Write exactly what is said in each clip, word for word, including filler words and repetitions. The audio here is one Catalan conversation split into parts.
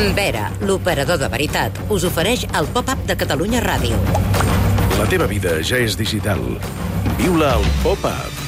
Vera, l'operador de veritat, us ofereix el pop-up de Catalunya Ràdio. La teva vida ja és digital. Viu-la al pop-up.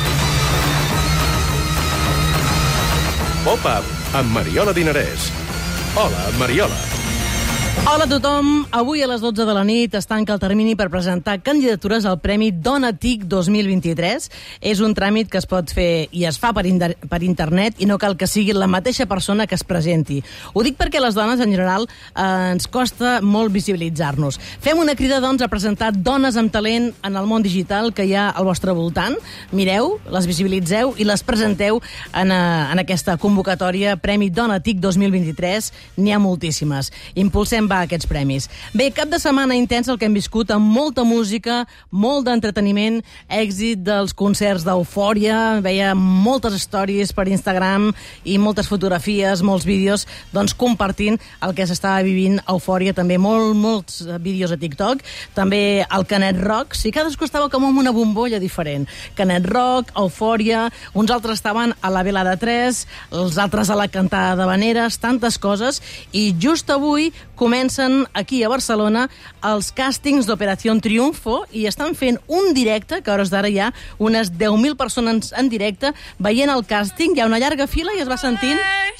Pop-up amb Mariola Dinarès. Hola, Mariola. Hola a tothom. Avui a les dotze de la nit es tanca el termini per presentar candidatures al Premi Dona TIC dos mil vint-i-tres. És un tràmit que es pot fer i es fa per, per internet i no cal que sigui la mateixa persona que es presenti. Ho dic perquè les dones, en general, eh, ens costa molt visibilitzar-nos. Fem una crida, doncs, a presentar dones amb talent en el món digital que hi ha al vostre voltant. Mireu, les visibilitzeu i les presenteu en, a, en aquesta convocatòria Premi Dona TIC dos mil vint-i-tres. N'hi ha moltíssimes. Impulsem va aquests premis. Bé, cap de setmana intens el que hem viscut amb molta música, molt d'entreteniment, èxit dels concerts d'Eufòria, veia moltes stories per Instagram i moltes fotografies, molts vídeos, doncs compartint el que s'estava vivint a Eufòria, també molt, molts vídeos a TikTok, també el Canet Rock, sí, cadascú estava com en una bombolla diferent. Canet Rock, Eufòria, uns altres estaven a la velada tres, els altres a la cantada d'Havaneres, tantes coses, i just avui comencen aquí a Barcelona els càstings d'Operació Triunfo i estan fent un directe, que a hores d'ara hi ha unes deu mil persones en directe veient el càsting, hi ha una llarga fila i es va sentint...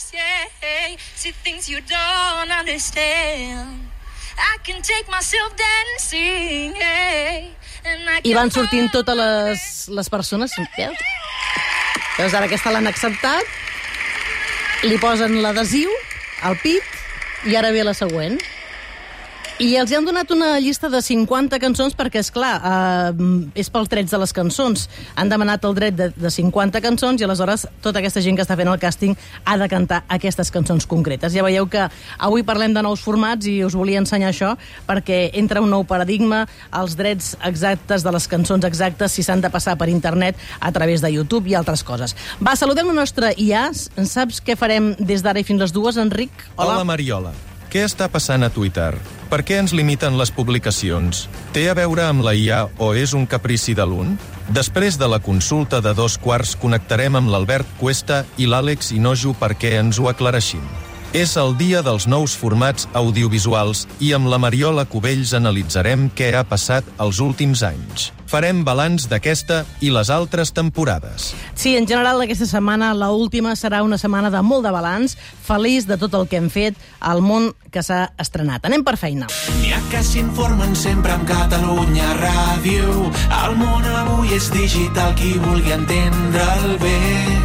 I van sortint totes les, les persones, veus? Llavors ara aquesta l'han acceptat, li posen l'adhesiu al pit i ara ve la següent. I els han donat una llista de cinquanta cançons perquè, esclar, eh, és pels drets de les cançons. Han demanat el dret de, de cinquanta cançons i aleshores tota aquesta gent que està fent el càsting ha de cantar aquestes cançons concretes. Ja veieu que avui parlem de nous formats i us volia ensenyar això perquè entra un nou paradigma, els drets exactes de les cançons exactes si s'han de passar per internet a través de YouTube i altres coses. Va, saludem la nostra I A. Saps què farem des d'ara i fins les dues, Enric? Hola, Hola Mariola. Què està passant a Twitter? Per què ens limiten les publicacions? Té a veure amb la I A o és un caprici de l'un? Després de la consulta de dos quarts connectarem amb l'Albert Cuesta i l'Àlex Hinojo perquè ens ho aclareixin. És el dia dels nous formats audiovisuals i amb la Mariola Cubells analitzarem què ha passat els últims anys. Farem balanç d'aquesta i les altres temporades. Sí, en general aquesta setmana, la última, serà una setmana de molt de balanç, feliç de tot el que hem fet al món que s'ha estrenat. Anem per feina. N'hi ha que s'informen sempre amb Catalunya Ràdio. El món avui és digital, qui vulgui entendre'l bé.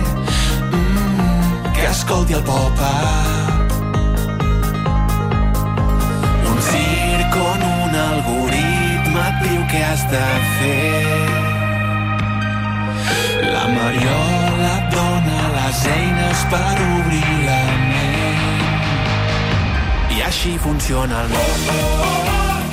Mm, que escolti el pop-up. Un circ on un algoritme et diu què has de fer. La Mariola et dona les eines per obrir la ment. I així funciona el món.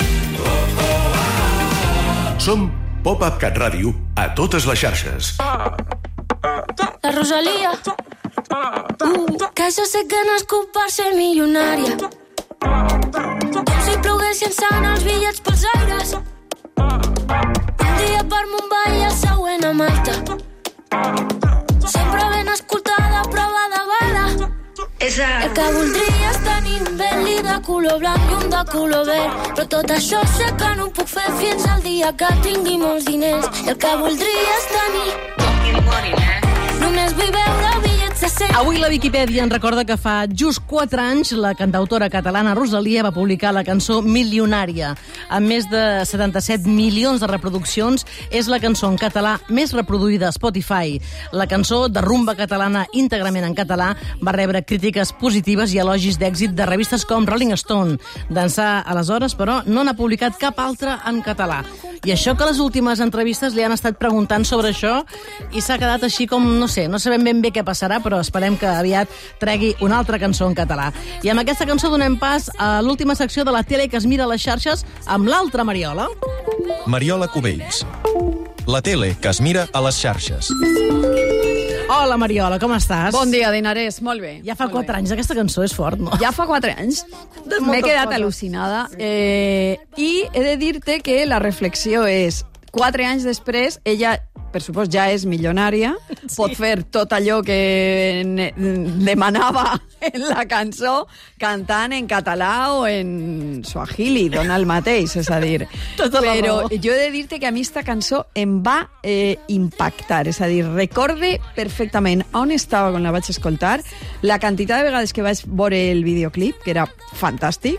Som Pop-Up Cat Ràdio a totes les xarxes. La Rosalía, uh, que jo sé que no és nascut per ser milionària. Com si ploguessin sant els bitllets pels aires. Un dia per Mumbai i el següent a Malta. Sempre ben escoltada, prova de bala. El que voldria és tenir un Bentley de color blanc i un de color verd. Però tot això sé que no ho puc fer fins al dia que tingui molts diners. I el que voldria és tenir només vull veure bitllets de cent. Avui la Viquipèdia ens recorda que fa just quatre anys la cantautora catalana Rosalía va publicar la cançó Milionària. Amb més de setanta-set milions de reproduccions, és la cançó en català més reproduïda a Spotify. La cançó de rumba catalana íntegrament en català va rebre crítiques positives i elogis d'èxit de revistes com Rolling Stone. D'ençà aleshores, però, no n'ha publicat cap altra en català. I això que les últimes entrevistes li han estat preguntant sobre això i s'ha quedat així com, no sé, no sabem ben bé què passarà, però esperem que aviat tregui una altra cançó en català. I amb aquesta cançó donem pas a l'última secció de la tele que es mira a les xarxes amb l'altra Mariola. Mariola Cubells. La tele que es mira a les xarxes. Hola, Mariola, com estàs? Bon dia, Dinarès, molt bé. Ja fa molt quatre bé. anys, aquesta cançó és fort, no? Ja fa quatre anys. M'he quedat al·lucinada. Eh, I he de dir-te que la reflexió és quatre anys després, ella, per supost, ja és milionària, sí. pot fer tot allò que ne- demanava en la cançó, cantant en català o en suahili, dona el mateix, és a dir. Tota la Però raó. jo he de dir-te que a mi esta cançó em va eh, impactar, és a dir, recorde perfectament on estava quan la vaig escoltar, la quantitat de vegades que vaig veure el videoclip, que era fantàstic,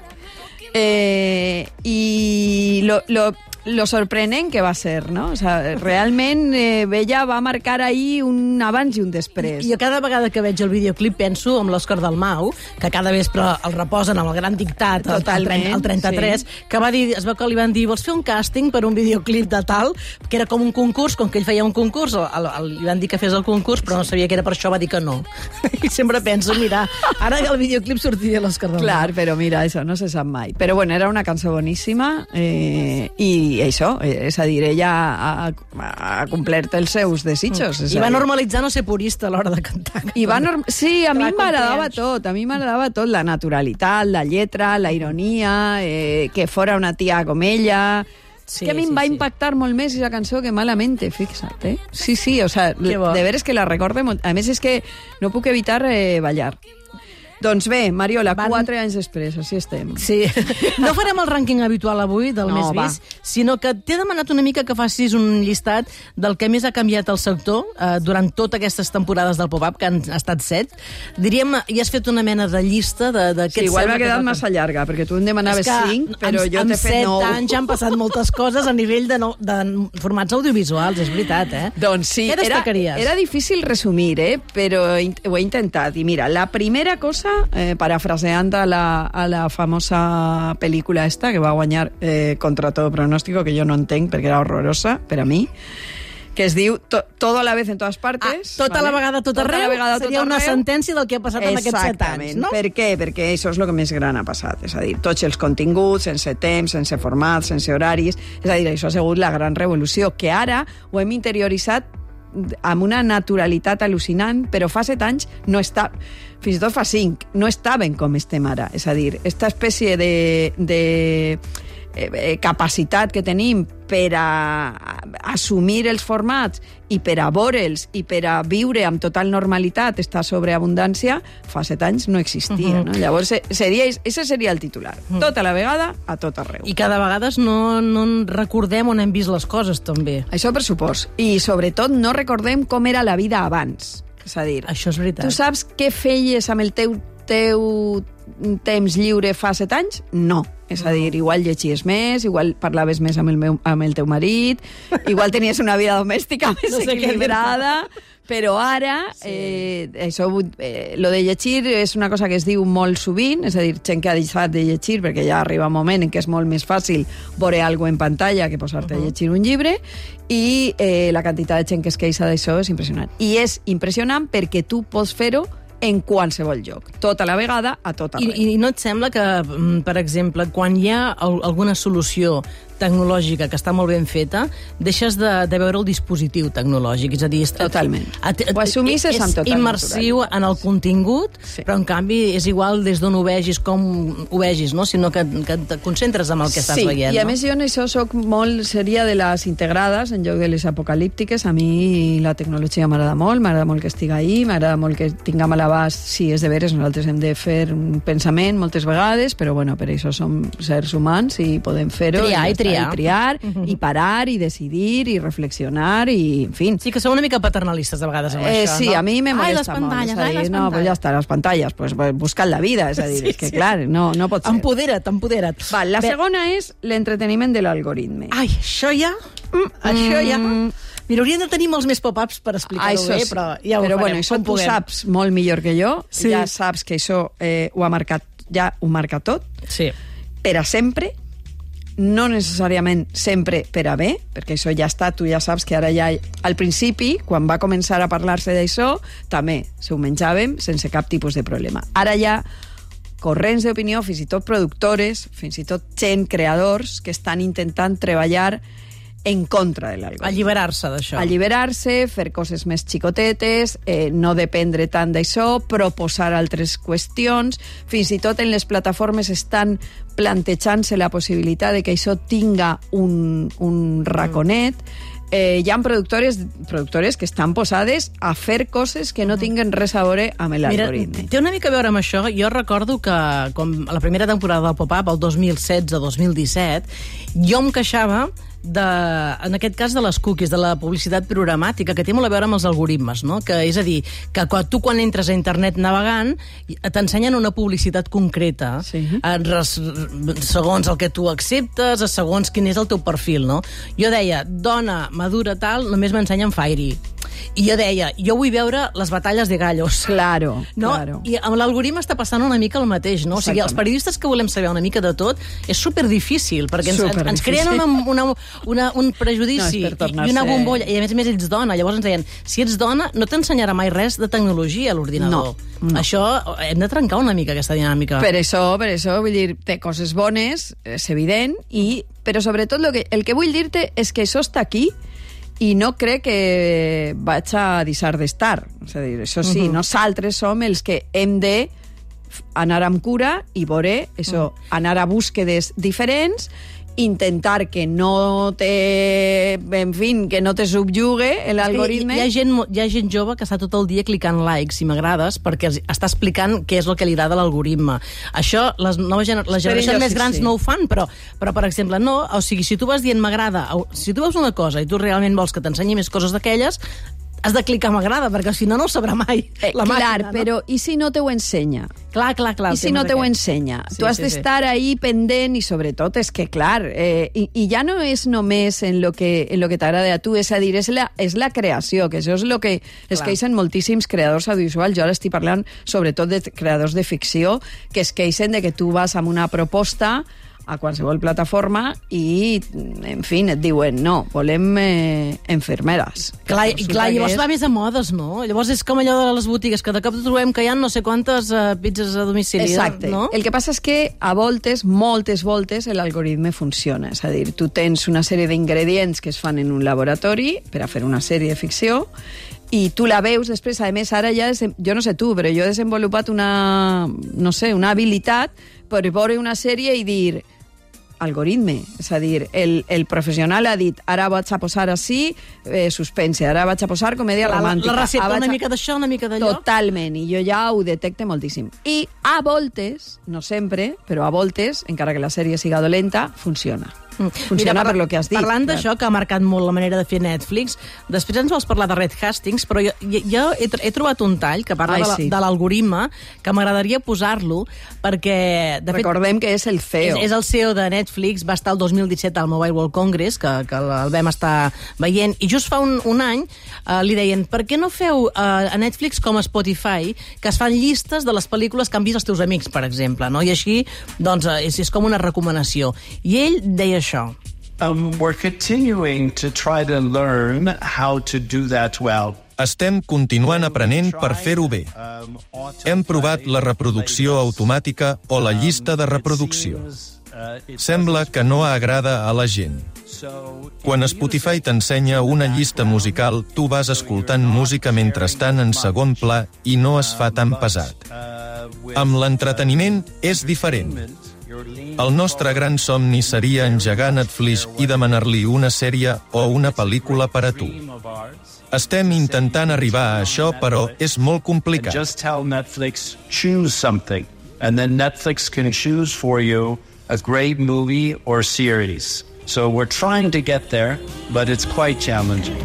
eh, i lo, lo, lo sorprenent que va ser, no? O sea, realment eh, Bella va marcar ahí un abans i un després. I jo cada vegada que veig el videoclip penso en l'Òscar Dalmau, que cada vespre el reposen amb el gran dictat, el, Totalment, el trenta-tres, sí. que va dir, es veu que li van dir, vols fer un càsting per un videoclip de tal, que era com un concurs, com que ell feia un concurs, el, el, li van dir que fes el concurs, però no sabia que era per això, va dir que no. I sempre penso, mira, ara que el videoclip sortia l'Òscar Dalmau. Clar, però mira, això no se sap mai. Però bueno, era una cançó boníssima eh, i això, és a dir, ella ha, ha complert els seus desitjos. I va normalitzar no ser purista a l'hora de cantar. I va norm... Sí, a mi Va m'agradava complir tot, a mi m'agradava tot, la naturalitat, la lletra, la ironia, eh, que fora una tia com ella... Sí, que a mi sí, em va sí. impactar molt més aquesta cançó que Malamente, fixa't, eh? Sí, sí, o sea, Que bo. de veres que la recorde molt. A més, és que no puc evitar eh, ballar. Doncs bé, Mariola, Van- quatre anys després, així estem. Sí. No farem el rànquing habitual avui del No, més va. vist, sinó que t'he demanat una mica que facis un llistat del que més ha canviat el sector eh, durant totes aquestes temporades del pop-up, que han estat set. Diríem, i has fet una mena de llista de, de què Sí, et igual sembla m'ha que quedat toca. massa llarga, perquè tu em demanaves És que cinc, però en, jo en t'he fet set nou. anys han passat moltes coses a nivell de, no, de formats audiovisuals, és veritat, eh? Doncs sí, Què era, destacaries? era difícil resumir, eh? Però ho he intentat. I mira, la primera cosa, eh, parafraseant a la, a la famosa pel·lícula esta, que va guanyar eh, contra todo pronóstico, que jo no entenc perquè era horrorosa per a mi, que es diu to, Todo a la vez en todas partes. Ah, tota vale? la vegada, tot Tota arreu, la vegada, tot seria una arreu. sentència del que ha passat en aquests set Exactament. anys, no? Per què? Perquè això és el que més gran ha passat. És a dir, tots els continguts, sense temps, sense formats, sense horaris. És a dir, això ha sigut la gran revolució, que ara ho hem interioritzat amb una naturalitat al·lucinant, però fa set anys no està, fins i tot fa cinc, no estaven com estem ara. És a dir, aquesta espècie de, de eh, capacitat que tenim per a assumir els formats i per a veure'ls i per a viure amb total normalitat esta sobreabundància, fa set anys no existia. Mhm. No? Llavors, seria, ese seria el titular. Tota la vegada, a tot arreu. I cada vegada no, no en recordem on hem vist les coses, també. Això per supost. I sobretot no recordem com era la vida abans. És a dir, Això és veritat. tu saps què feies amb el teu, teu temps lliure fa set anys? No. És a dir, igual llegies més, igual parlaves més amb el, meu, amb el teu marit, igual tenies una vida domèstica més No sé què equilibrada, però ara, sí. eh, això, eh, lo de llegir és una cosa que es diu molt sovint, és a dir, gent que ha deixat de llegir perquè ja arriba un moment en què és molt més fàcil veure alguna en pantalla que posar-te uh -huh. a llegir un llibre, i eh, la quantitat de gent que es queixa d'això és impressionant. I és impressionant perquè tu pots fer-ho en qualsevol lloc, tota la vegada, a tot arreu. I, I no et sembla que, mm, per exemple, quan hi ha al- alguna solució tecnològica que està molt ben feta, deixes de, de veure el dispositiu tecnològic, és a dir... És, Totalment. Et, et, Ho assumeixes és amb total immersiu naturalitat. en el contingut, Sí. però en canvi és igual des d'on ho vegis, com ho vegis, no? Sinó que, que et concentres en el que estàs sí, veient. i a no? més jo en això soc molt, seria de les integrades en lloc de les apocalíptiques. A mi la tecnologia m'agrada molt, m'agrada molt que estigui ahí, m'agrada molt que tinguem a l'abast, si és de veres, nosaltres hem de fer un pensament moltes vegades, però bueno, per això som sers humans i podem fer-ho. Triar i ja està, triar. I triar, Uh-huh. i parar, i decidir, i reflexionar, i en fi. Sí, que són una mica paternalistes a vegades amb Eh, això, sí, no? a mi me Ai, les molesta molt. pantalles, És a ai, dir, les no, pues pantalles. ja està, les pantalles, pues, pues buscant la vida, és a dir, Sí, és que sí. clar, no, no pot ser. Empodera't, empodera't. Va, la Bé, segona és l'entreteniment de l'algoritme. Ai, això ja... Mm, això ja... Mm. Mira, hauríem de tenir molts més pop-ups per explicar-ho Això bé, sí. però ja ho però farem, bueno, això quan tu puguem. saps molt millor que jo, Sí. ja saps que això eh, ho ha marcat, ja ho marca tot, Sí. per a sempre, no necessàriament sempre per a bé, perquè això ja està, tu ja saps que ara ja... Al principi, quan va començar a parlar-se d'això, també se ho menjàvem sense cap tipus de problema. Ara ja corrents d'opinió, fins i tot productores, fins i tot gent, creadors, que estan intentant treballar en contra de l'algoritme. Alliberar-se d'això. Alliberar-se, fer coses més xicotetes, eh, no dependre tant d'això, proposar altres qüestions, fins i tot en les plataformes estan plantejant-se la possibilitat de que això tinga un, un raconet. Eh, hi ha productores, productores que estan posades a fer coses que no tinguen res a veure amb l'algoritme. Mira, té una mica a veure amb això. Jo recordo que com a la primera temporada del Pop-Up, el dos mil setze dos mil disset, jo em queixava de, en aquest cas de les cookies, de la publicitat programàtica, que té molt a veure amb els algoritmes, no? Que, és a dir, que quan, tu quan entres a internet navegant t'ensenyen una publicitat concreta, sí. eh, res, segons el que tu acceptes, segons quin és el teu perfil, no? Jo deia, dona madura tal, només m'ensenyen Fairy. I jo deia, jo vull veure les batalles de gallos. Claro, no? claro. I amb l'algoritme està passant una mica el mateix, no? O sigui, els periodistes que volem saber una mica de tot és superdifícil, perquè ens, Superdifícil. ens creen una, una, una, un prejudici no, i una bombolla, i a més a més ets dona. Llavors ens deien, si ets dona, no t'ensenyarà mai res de tecnologia a l'ordinador. No, no. Això, hem de trencar una mica aquesta dinàmica. Per això, per això, vull dir, té coses bones, és evident, i, però sobretot lo que, el que vull dir-te és que això està aquí i no crec que vaig a deixar d'estar. És a dir, això sí, uh-huh. nosaltres som els que hem de anar amb cura i veure això, uh-huh. anar a búsquedes diferents, intentar que no te, en fin, que no te subjugue l'algoritme. Hi, hi, ha gent, hi ha gent jove que està tot el dia clicant likes i m'agrades perquè està explicant què és el que li agrada a l'algoritme. Això, les noves gener les generacions més grans sí. no ho fan, però, però, per exemple, no. O sigui, si tu vas dient m'agrada, si tu veus una cosa i tu realment vols que t'ensenyi més coses d'aquelles, has de clicar m'agrada, perquè si no, no ho sabrà mai eh, la màquina. Clar, no? però i si no te ho ensenya? Clar, clar, clar. I si no te ho ensenya? Sí, tu has sí, d'estar sí. ahí pendent i sobretot és que, clar, eh, i, i ja no és només en lo que, en lo que t'agrada a tu, és a dir, és la, és la creació, que això és el que es queixen moltíssims creadors audiovisuals. Jo ara estic parlant sobretot de creadors de ficció que es queixen de que tu vas amb una proposta a qualsevol plataforma i, en fi, et diuen, no, volem eh, enfermeres. Clar, i clar, llavors és... va més a modes, no? Llavors és com allò de les botigues, que de cop trobem que hi ha no sé quantes uh, pizzas a domicili. Exacte. No? El que passa és que a voltes, moltes voltes, l'algoritme funciona. És a dir, tu tens una sèrie d'ingredients que es fan en un laboratori per a fer una sèrie de ficció i tu la veus després. A més, ara ja, jo no sé tu, però jo he desenvolupat una, no sé, una habilitat per veure una sèrie i dir algoritme, és a dir, el, el professional ha dit, ara vaig a posar així, eh, suspense, ara vaig a posar comèdia la, romàntica. La recepta, a... una mica d'això, una mica d'allò. Totalment, i jo ja ho detecte moltíssim. I a voltes, no sempre, però a voltes, encara que la sèrie siga dolenta, funciona. Funciona. Mira, per lo que has dit. Parlant d'això, que ha marcat molt la manera de fer Netflix, després ens vols parlar de Red Hastings, però jo, jo he, he trobat un tall que parla Ai, sí. de l'algoritme, que m'agradaria posar-lo, perquè... De Recordem fet, que és el C E O. És, és el C E O de Netflix, va estar el dos mil disset al Mobile World Congress, que, que el vam estar veient, i just fa un, un any uh, li deien, per què no feu uh, a Netflix com a Spotify, que es fan llistes de les pel·lícules que han vist els teus amics, per exemple, no? I així, doncs, uh, és, és com una recomanació. I ell deia això. Um, we're continuing to try to learn how to do that well. Estem continuant aprenent per fer-ho bé. Hem provat la reproducció automàtica o la llista de reproducció. Sembla que no agrada a la gent. Quan Spotify t'ensenya una llista musical, tu vas escoltant música mentrestant en segon pla i no es fa tan pesat. Amb l'entreteniment és diferent. El nostre gran somni seria engegar Netflix i demanar-li una sèrie o una pel·lícula per a tu. Estem intentant arribar a això, però és molt complicat. Just tell Netflix, choose something, and then Netflix can choose for you a great movie or series. So we're trying to get there, but it's quite challenging.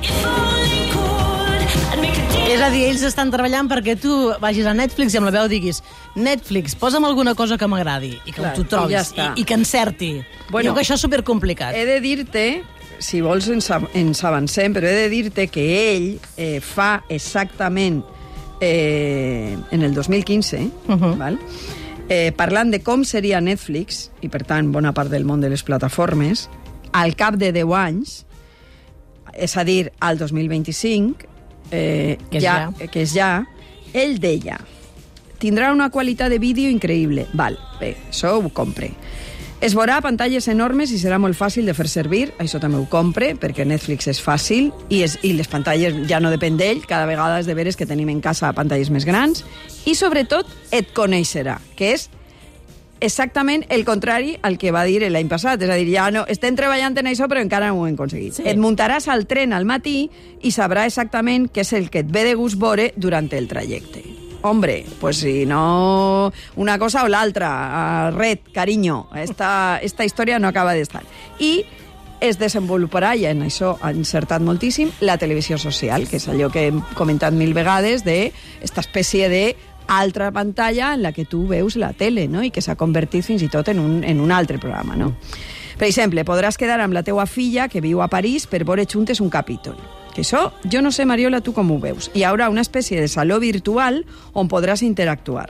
És a dir, ells estan treballant perquè tu vagis a Netflix i amb la veu diguis Netflix, posa'm alguna cosa que m'agradi i que Clar, tu trobis i, ja i, i que encerti. Bueno, jo que això és supercomplicat. He de dir-te, si vols ens, ens avancem, però he de dir-te que ell eh, fa exactament eh, en el dos mil quinze, uh-huh. val? Eh, parlant de com seria Netflix, i per tant bona part del món de les plataformes, al cap de deu anys, és a dir, al dos mil vint-i-cinc, Eh, que, és ja, ja. que és ja, ell deia, tindrà una qualitat de vídeo increïble. Val, bé, això ho compre. Es veurà a pantalles enormes i serà molt fàcil de fer servir, això també ho compre, perquè Netflix és fàcil i, és, i les pantalles ja no depèn d'ell, cada vegada és de veres que tenim en casa pantalles més grans, i sobretot et coneixerà, que és exactament el contrari al que va dir l'any passat, és a dir, ja no, estem treballant en això però encara no ho hem aconseguit. Sí. Et muntaràs al tren al matí i sabrà exactament què és el que et ve de gust veure durant el trajecte. Hombre, pues si no una cosa o l'altra, red, cariño, esta, esta història no acaba d'estar. I es desenvoluparà, i en això ha encertat moltíssim, la televisió social, que és allò que hem comentat mil vegades d'esta espècie de altra pantalla en la que tu veus la tele, no? I que s'ha convertit fins i tot en un, en un altre programa, no? Per exemple, podràs quedar amb la teua filla, que viu a París, per veure juntes un capítol. Que això, jo no sé, Mariola, tu com ho veus. Hi haurà una espècie de saló virtual on podràs interactuar.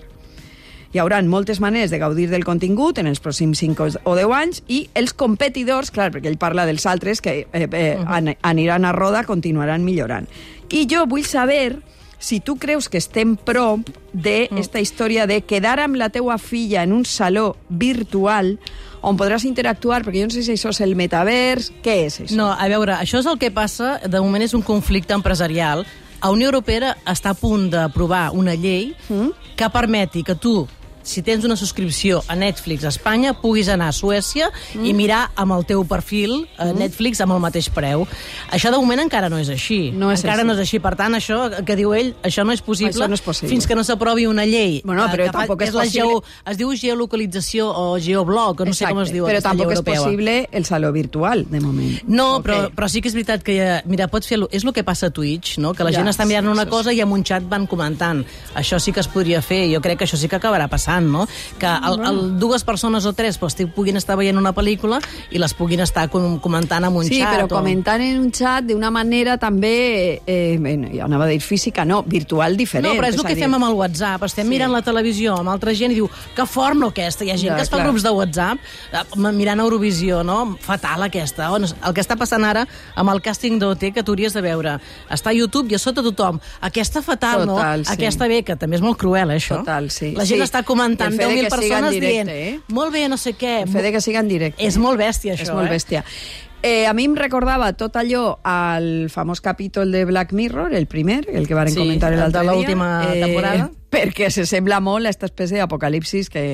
Hi haurà moltes maneres de gaudir del contingut en els pròxims cinc o deu anys i els competidors, clar, perquè ell parla dels altres que eh, eh, an aniran a roda, continuaran millorant. I jo vull saber si tu creus que estem prop d'esta història de quedar amb la teua filla en un saló virtual on podràs interactuar, perquè jo no sé si això és el metavers, què és això? No, a veure, això és el que passa, de moment és un conflicte empresarial. La Unió Europea està a punt d'aprovar una llei mm? que permeti que tu, si tens una subscripció a Netflix a Espanya, puguis anar a Suècia mm. i mirar amb el teu perfil a mm. Netflix amb el mateix preu. Això de moment encara no és així. No és encara així. no és així. Per tant, això que diu ell, això no és possible, això no és possible. fins que no s'aprovi una llei. Bueno, però que tampoc és és la possible. geo, es diu geolocalització o geoblog, o no Exacte, sé com es diu però aquesta llei tampoc és europea. possible el saló virtual, de moment. No, okay. però, però sí que és veritat que, mira, pots fer... És el que passa a Twitch, no? Que la Ja, gent està mirant sí, una això cosa sí. i amb un xat van comentant. Això sí que es podria fer, jo crec que això sí que acabarà passant, no? Que el, el, dues persones o tres pues, puguin estar veient una pel·lícula i les puguin estar com, comentant amb un sí, xat. Sí, però o... comentant en un xat d'una manera també, eh, ja anava a dir física, no, virtual diferent. No, però és el que dir... fem amb el WhatsApp. Estem sí. mirant la televisió amb altra gent i diu, que fort, no, aquesta? Hi ha gent ja, que es fa clar. grups de WhatsApp mirant Eurovisió, no? Fatal, aquesta. El que està passant ara amb el càsting d'O T, que tu hauries de veure. Està a YouTube i a sota tothom. Aquesta fatal, Total, no? Sí. Aquesta bé, que també és molt cruel, això. Total, sí. La gent sí. està comentant deu mil persones directe, dient, eh? molt bé, no sé què. El fet de que siga en directe. És molt bèstia, això, És molt eh? bèstia. Eh, a mi em recordava tot allò al famós capítol de Black Mirror, el primer, el que varen sí, comentar l'altre dia. de l'última eh, temporada. Perquè se sembla molt a aquesta espècie d'apocalipsis que,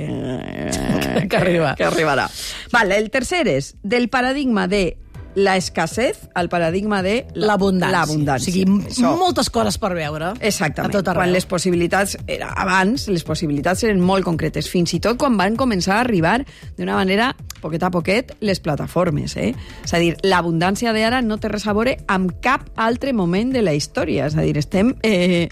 eh, que, arriba. que arribarà. Vale, el tercer és del paradigma de la escassez al paradigma de l'abundància. La, o sigui, Això. moltes coses per veure. Exactament. A tot arreu. Quan les possibilitats, era, abans, les possibilitats eren molt concretes, fins i tot quan van començar a arribar d'una manera, poquet a poquet, les plataformes. Eh? És a dir, l'abundància d'ara no té res a veure amb cap altre moment de la història. És a dir, estem... Eh,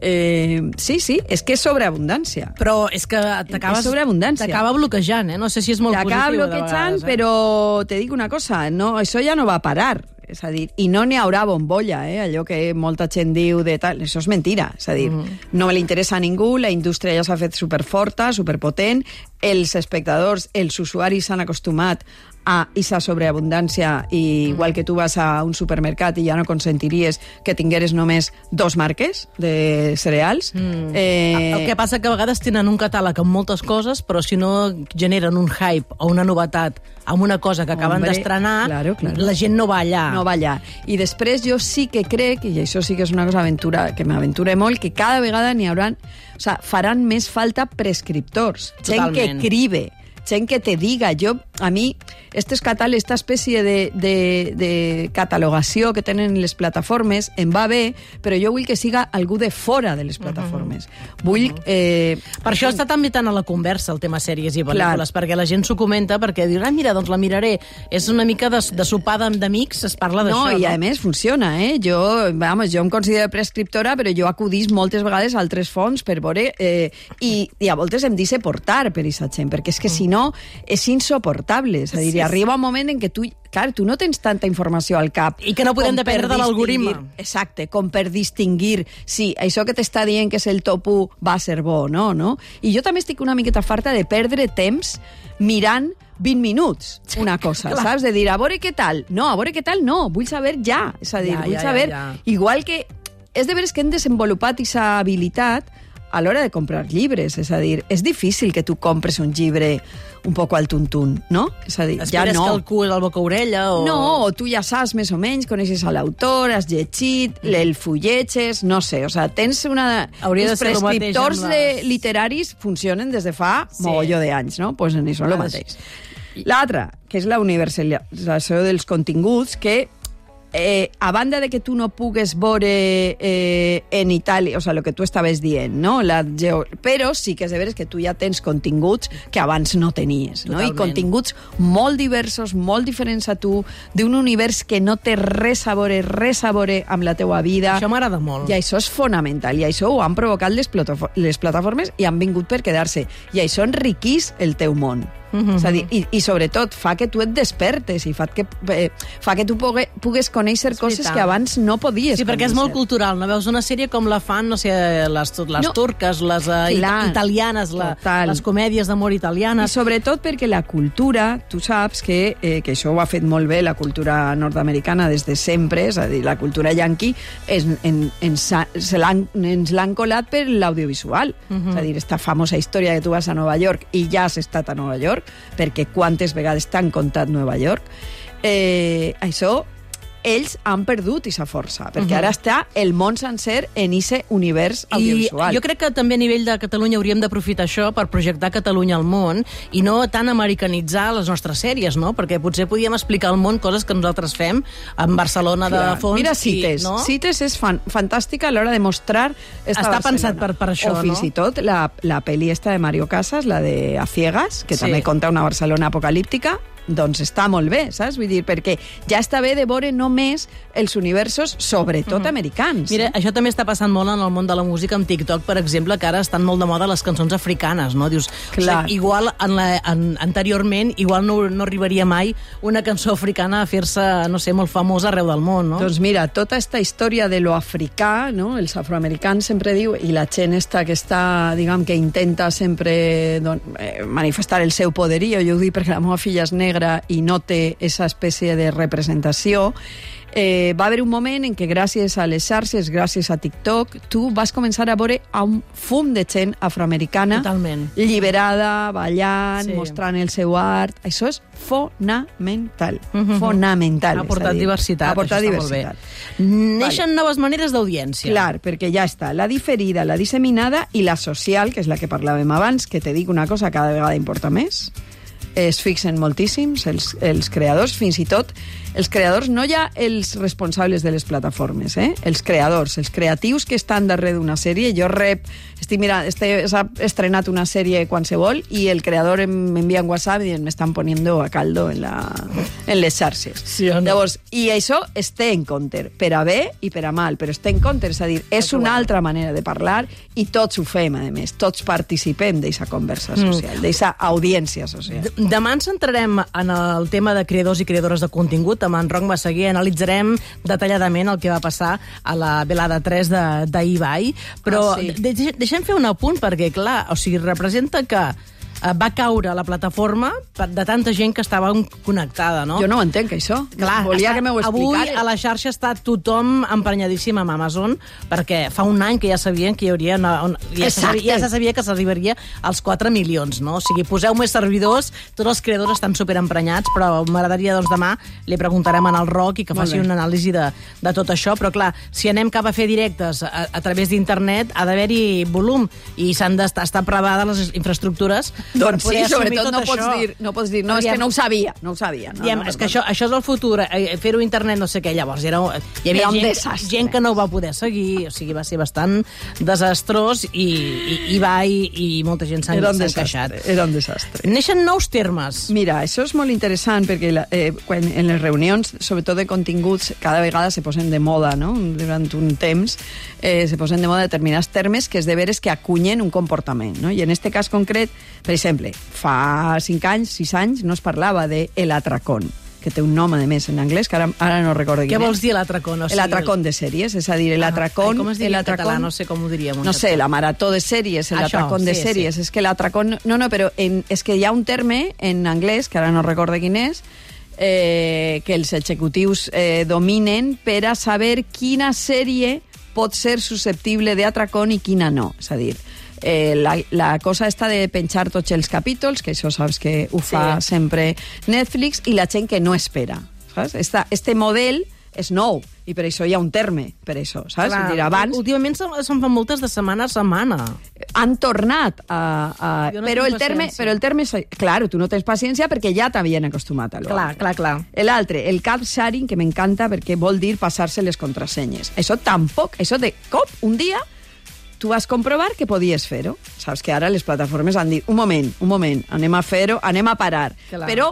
eh, sí, sí, és que és sobreabundància. Però és que t'acabes... És sobreabundància. T'acaba bloquejant, eh? No sé si és molt positiu. T'acaba bloquejant, eh? Però te dic una cosa, no, això ja no va parar. És a dir, i no n'hi haurà bombolla, eh? Allò que molta gent diu de tal, això és mentira. És a dir, mm. no li interessa a ningú, la indústria ja s'ha fet superforta, superpotent, els espectadors, els usuaris s'han acostumat a aquesta sobreabundància, i igual que tu vas a un supermercat i ja no consentiries que tingueres només dos marques de cereals. Mm. Eh... El que passa que a vegades tenen un catàleg amb moltes coses, però si no generen un hype o una novetat amb una cosa que acaben d'estrenar, claro, claro. la gent no va allà. No va allà. I després jo sí que crec, i això sí que és una cosa aventura, que m'aventure molt, que cada vegada n'hi haurà... O sea, faran més falta prescriptors. Gent que cribe, gent que te diga. Jo, a mi, estes catàlegs, esta espècie de, de, de catalogació que tenen les plataformes em va bé, però jo vull que siga algú de fora de les plataformes. Uh-huh. Vull... Eh... Per això està també tant a la conversa el tema sèries i pel·lícules, Clar. perquè la gent s'ho comenta, perquè diu, ah, mira, doncs la miraré. És una mica de, de sopar d'amics, es parla d'això. No, i a no? més funciona, eh? Jo, vamos, jo em considero prescriptora, però jo acudís moltes vegades a altres fonts per veure... Eh, i, I a voltes em deixe portar per aquesta gent, perquè és que si no és insoportable. És a dir, sí, arriba un moment en què tu... Clar, tu no tens tanta informació al cap. I que no podem dependre de l'algoritme. Exacte, com per distingir si això que t'està dient que és el top u va ser bo o no, no? I jo també estic una miqueta farta de perdre temps mirant vint minuts una cosa, Clar. saps? De dir, a veure què tal. No, a veure què tal no, vull saber ja. És a dir, ja, vull ja, saber... Ja, ja. Igual que... És de veres que hem desenvolupat aquesta habilitat a l'hora de comprar llibres. És a dir, és difícil que tu compres un llibre un poco al tuntún, no? És a dir, Esperes ja no. que el cul el boca-orella o... No, o tu ja saps més o menys, coneixes a l'autor, has llegit, el fulletges, no sé, o sea, tens una... Hauria de Els ser el mateix prescriptors amb les- de literaris funcionen des de fa Sí. mogolló d'anys, no? Pues en això és el Ah, mateix. L'altra, que és la universalització dels continguts, que eh, a banda de que tu no pugues veure eh, en Itàlia, o sea, el que tu estaves dient, no? La geo... però sí que és de veres que tu ja tens continguts que abans no tenies, no? I Totalment. continguts molt diversos, molt diferents a tu, d'un univers que no té res a veure, res a veure amb la teua vida. Això m'agrada molt. I això és fonamental, i això ho han provocat les, platafor- les plataformes i han vingut per quedar-se. I això enriquís el teu món. Mhm. És a dir, i, i sobretot fa que tu et despertes i fa que, eh, fa que tu pugue, pugues conèixer És coses veritat. que abans no podies Sí, perquè és molt conèixer. cultural, no? Veus una sèrie com la fan, no sé, les, les No. turques, les uh, Clar, italianes, la, total. les comèdies d'amor I italianes. sobretot perquè la cultura, tu saps que, eh, que això ho ha fet molt bé la cultura nord-americana des de sempre, és a dir, la cultura yanqui es, en, ens, ha- se l'han- ens l'han colat per l'audiovisual. Mhm. És a dir, esta famosa història que tu vas a Nova York i ja has estat a Nova York, perquè quantes vegades t'han contat Nova York, eh, això ells han perdut aquesta força, perquè Mhm. ara està el món sencer en ese univers I audiovisual. jo crec que també a nivell de Catalunya hauríem d'aprofitar això per projectar Catalunya al món i no tant americanitzar les nostres sèries, no? Perquè potser podíem explicar al món coses que nosaltres fem en Barcelona de Clar. fons. Mira Cites. I, no? Cites és fan, fantàstica a l'hora de mostrar esta Està Barcelona. pensat per- per això, O fins no? i tot la, la pel·li esta de Mario Casas, la de A Ciegas, que Sí. també conta una Barcelona apocalíptica, doncs està molt bé, saps? Vull dir, perquè ja està bé de veure només els universos, sobretot Mhm. americans. Mira, això també està passant molt en el món de la música amb TikTok, per exemple, que ara estan molt de moda les cançons africanes, no? Dius, Clar. o sigui, igual en la, en, anteriorment, igual no, no arribaria mai una cançó africana a fer-se, no sé, molt famosa arreu del món, no? Doncs mira, tota esta història de lo africà, no? Els afroamericans sempre diu, i la gent esta que està, diguem, que intenta sempre don, eh, manifestar el seu poderío, jo ho dic perquè la meva filla és negra i no té aquesta espècie de representació, eh, va haver un moment en què gràcies a les xarxes, gràcies a TikTok, tu vas començar a veure a un fum de gent afroamericana Totalment. lliberada, ballant, Sí. mostrant el seu art. Això és fonamental. Mhm. Fonamental. Ha és portat a dir, diversitat, Ha portat això està molt bé. diversitat. Neixen noves maneres d'audiència. Clar, perquè ja està la diferida, la disseminada i la social, que és la que parlàvem abans, que te dic una cosa, cada vegada importa més. Es fixen moltíssims els, els creadors, fins i tot els creadors, no ja els responsables de les plataformes, eh? Els creadors, els creatius que estan darrere d'una sèrie. Jo rep, estic mirant, este, s'ha estrenat una sèrie qualsevol i el creador em- m'envia un WhatsApp i m'estan poniendo a caldo en, la, en les xarxes. Sí o no? Llavors, i això es té en compte, per a bé i per a mal, però es té en compte, és a dir, és una altra manera de parlar i tots ho fem, a més, tots participem d'aquesta conversa social, d'aquesta audiència social. Demà ens centrarem en el tema de creadors i creadores de contingut. Amb en Roc Massaguer analitzarem detalladament el que va passar a la velada tres de- d'Ibai. Però Ah, sí. de, deixem fer un apunt, perquè, clar, o sigui, representa que eh, va caure la plataforma per- de tanta gent que estava connectada, no? Jo no ho entenc, això. Clar, Volia està, que m'ho avui explicares. a la xarxa està tothom emprenyadíssim amb Amazon, perquè fa un any que ja sabien que hi hauria... Una, una, ja, se Exacte. sabia, ja se sabia que s'arribaria als quatre milions, no? O sigui, poseu més servidors, tots els creadors estan superemprenyats, però m'agradaria, doncs, demà li preguntarem en el Roc i que Molt faci bé. una anàlisi de, de tot això, però clar, si anem cap a fer directes a, a través d'internet, ha d'haver-hi volum i s'han d'estar estar preparades les infraestructures per Doncs sí, poder assumir sobretot tot no pots, això. dir, no pots dir, no, és Diem- que no ho sabia, no ho sabia. No, Diem, no, és que perdó. això, això és el futur, eh, fer-ho a internet, no sé què, llavors era, hi havia Era un gent, desastre. gent que no ho va poder seguir, o sigui, va ser bastant desastrós i, i, i va i, i molta gent s'ha Era un s'ha desastre, queixat. era un desastre. Neixen nous termes. Mira, això és molt interessant perquè la, eh, quan, en les reunions, sobretot de continguts, cada vegada se posen de moda, no? Durant un temps eh, se posen de moda determinats termes que és de veres que acunyen un comportament, no? I en este cas concret, per exemple, fa cinc anys, sis anys, no es parlava de el atracón, que té un nom, a més, en anglès, que ara, ara no recordo Què quin vols és. dir l'atracón? O sigui, El atracón de sèries, és a dir, el Ah, atracón... ai, com es diria el en atracón, català? No sé com ho diríem. en no sé, català. la marató de sèries, el Això, atracón de sí, sèries. sí. És que l'atracón... No, no, però en, és que hi ha un terme en anglès, que ara no recordo quin és, eh, que els executius eh, dominen per a saber quina sèrie pot ser susceptible d'atracón i quina no. És a dir, eh, la, la cosa esta de penjar tots els capítols, que això saps que ho fa sí. sempre Netflix, i la gent que no espera. Saps? Esta, este model és nou, i per això hi ha un terme, per això, saps? Clar, dir, abans... Últimament se'n fan moltes de setmana a setmana. Han tornat a... a no però, el terme, però el terme... Clar, tu no tens paciència perquè ja t'havien acostumat a l'altre. Clar, clar, clar. L'altre, el car sharing, que m'encanta perquè vol dir passar-se les contrasenyes. Això tampoc, això de cop, un dia, tu vas comprovar que podies fer-ho. Saps que ara les plataformes han dit, un moment, un moment, anem a fer-ho, anem a parar. Clar. Però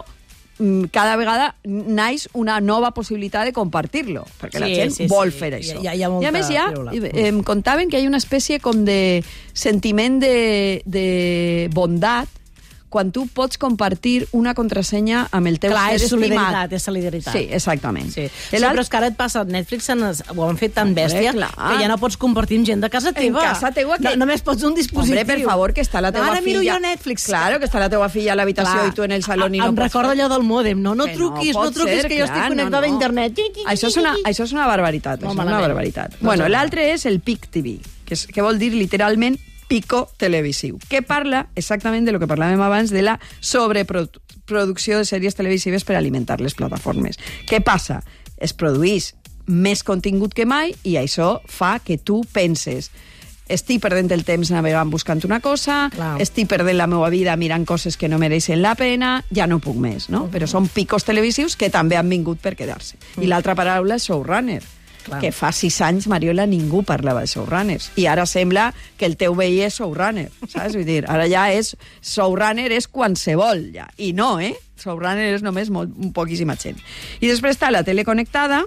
cada vegada naix una nova possibilitat de compartir-lo, perquè sí, la gent sí, vol sí. fer això. Hi ha, hi ha molta I a més, ja em contaven que hi ha una espècie com de sentiment de, de bondat quan tu pots compartir una contrasenya amb el teu Clar, ser és estimat. solidaritat, és solidaritat. Sí, exactament. Sí. Sí, però és que ara et passa, Netflix ho han fet tan bèstia Hombre, que ja no pots compartir amb gent de casa teva. En casa teva que... No, només pots un dispositiu. Hombre, per favor, que està la teva ara filla... Ara miro jo Netflix. Claro, que està la teva filla a l'habitació i tu en el saló i no em pots recorda fer. allò del mòdem. No, no Que truquis, no no, pot truquis, ser, que jo clar, estic connectada no, no. a internet. Això és una, això és una barbaritat. No, això és una barbaritat. Bueno, l'altre és el P I C T V, que, és, que vol dir literalment pico televisiu, que parla exactament de lo que parlàvem abans de la sobreproducció de sèries televisives per alimentar les plataformes. Què passa? Es produeix més contingut que mai i això fa que tu penses estic perdent el temps navegant buscant una cosa, Clar. estic perdent la meva vida mirant coses que no mereixen la pena, ja no puc més, no? Uh -huh. Però són picos televisius que també han vingut per quedar-se. Uh -huh. I l'altra paraula és showrunner. Clar. Que fa sis anys, Mariola, ningú parlava de showrunners. I ara sembla que el teu veí és showrunner, saps? Vull dir, ara ja és... Showrunner és qualsevol, ja. I no, eh? Showrunner és només molt, un poquíssima gent. I després està la tele connectada,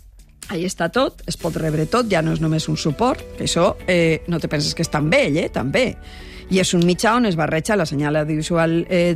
ahí està tot, es pot rebre tot, ja no és només un suport, que això eh, no te penses que és tan vell, eh? També. I és un mitjà on es barreja la senyal audiovisual eh,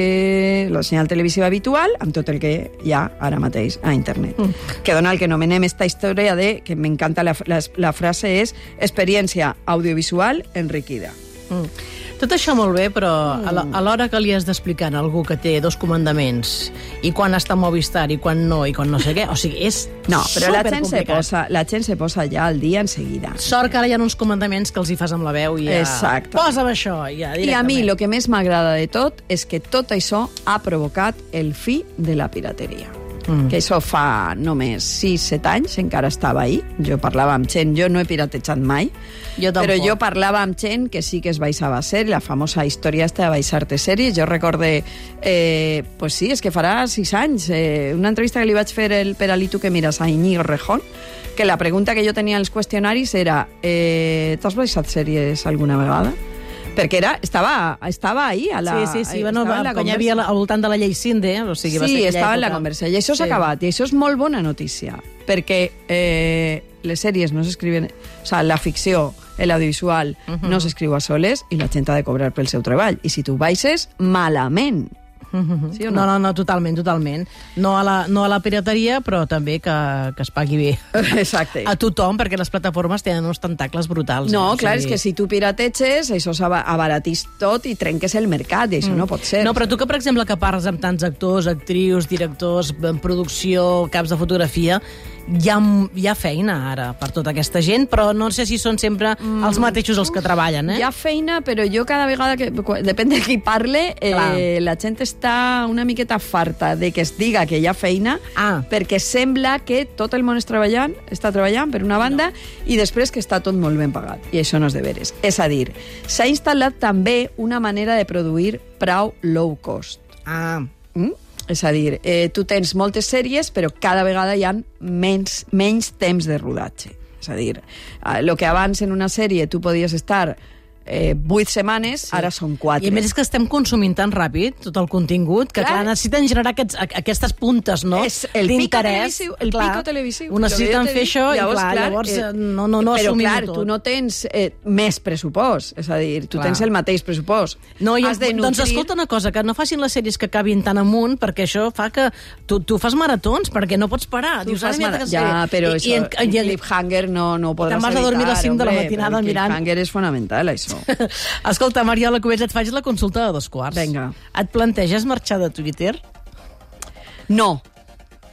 de la senyal televisiva habitual amb tot el que hi ha ara mateix a internet. Mm. Que dona el que anomenem esta història de, que m'encanta la, la, la frase és experiència audiovisual enriquida. Mm. Tot això molt bé, però a l'hora que li has d'explicar a algú que té dos comandaments i quan està a Movistar i quan no, i quan no sé què, o sigui, és No, però la gent, se posa, la gent se posa ja al dia en seguida. Sort que ara hi ha uns comandaments que els hi fas amb la veu i ja... Exacte. Posa'm això, ja, directament. I a mi el que més m'agrada de tot és que tot això ha provocat el fi de la pirateria. Mm. Que això fa només sis set anys, encara estava ahí. Jo parlava amb gent, jo no he piratejat mai, jo però jo parlava amb gent que sí que es baixava sèries, la famosa història esta de baixar-te sèries. Jo recorde, eh, pues sí, és que farà sis anys, eh, una entrevista que li vaig fer el, per a l'I Tu que mires a Iñigo Rejón, que la pregunta que jo tenia als qüestionaris era eh, t'has baixat sèries alguna vegada? Perquè era, estava, estava ahí a la... Sí, sí, sí, bueno, quan hi havia al voltant de la llei Cinde, o sigui, va sí, ser estava època. en la conversa, i això s'ha sí. acabat, i això és molt bona notícia, perquè eh, les sèries no s'escriuen... O sigui, la ficció, l'audiovisual, uh -huh. no s'escriu a soles i la gent ha de cobrar pel seu treball. I si tu baixes, malament. Sí o no? no, no, no, totalment, totalment. No a la, no a la pirateria, però també que, que es pagui bé. Exacte. A tothom, perquè les plataformes tenen uns tentacles brutals. No, eh? clar, o sigui... és que si tu pirateges, això s'abaratís tot i trenques el mercat, i això mm. no pot ser. No, però tu que, per exemple, que parles amb tants actors, actrius, directors, en producció, caps de fotografia, hi ha, hi ha feina ara per tota aquesta gent, però no sé si són sempre mm. els mateixos els que treballen, eh? Hi ha feina, però jo cada vegada que... Depèn de qui parle, eh, la gent està una miqueta farta de que es diga que hi ha feina, ah. perquè sembla que tot el món és treballant, està treballant per una banda, no. i després que està tot molt ben pagat. I això no és de veres. És a dir, s'ha instal·lat també una manera de produir prou low cost. Ah. Mm? És a dir, eh, tu tens moltes sèries, però cada vegada hi ha menys, menys temps de rodatge. És a dir, el que abans en una sèrie tu podies estar eh, vuit setmanes, sí. ara són quatre. I a més és que estem consumint tan ràpid tot el contingut que clar, clar necessiten generar aquests, aquestes puntes, no? És el pico televisiu. El clar, pico televisiu. Ho necessiten fer això i clar, clar llavors eh, no, no, no però assumim clar, tot. tu no tens eh, més pressupost, és a dir, tu clar. tens el mateix pressupost. No, i, Has de nutrir... Doncs escolta una cosa, que no facin les sèries que acabin tan amunt, perquè això fa que tu, tu fas maratons, perquè no pots parar. Tu Dius, fas mira, mara... Ja, però I, això, i, en, el cliffhanger no, no ho podràs evitar. Te'n vas a dormir a les cinc de la matinada el mirant. El cliffhanger és fonamental, això. Escolta, Mariola Cubells, et faig la consulta de dos quarts. Vinga. Et planteges marxar de Twitter? No.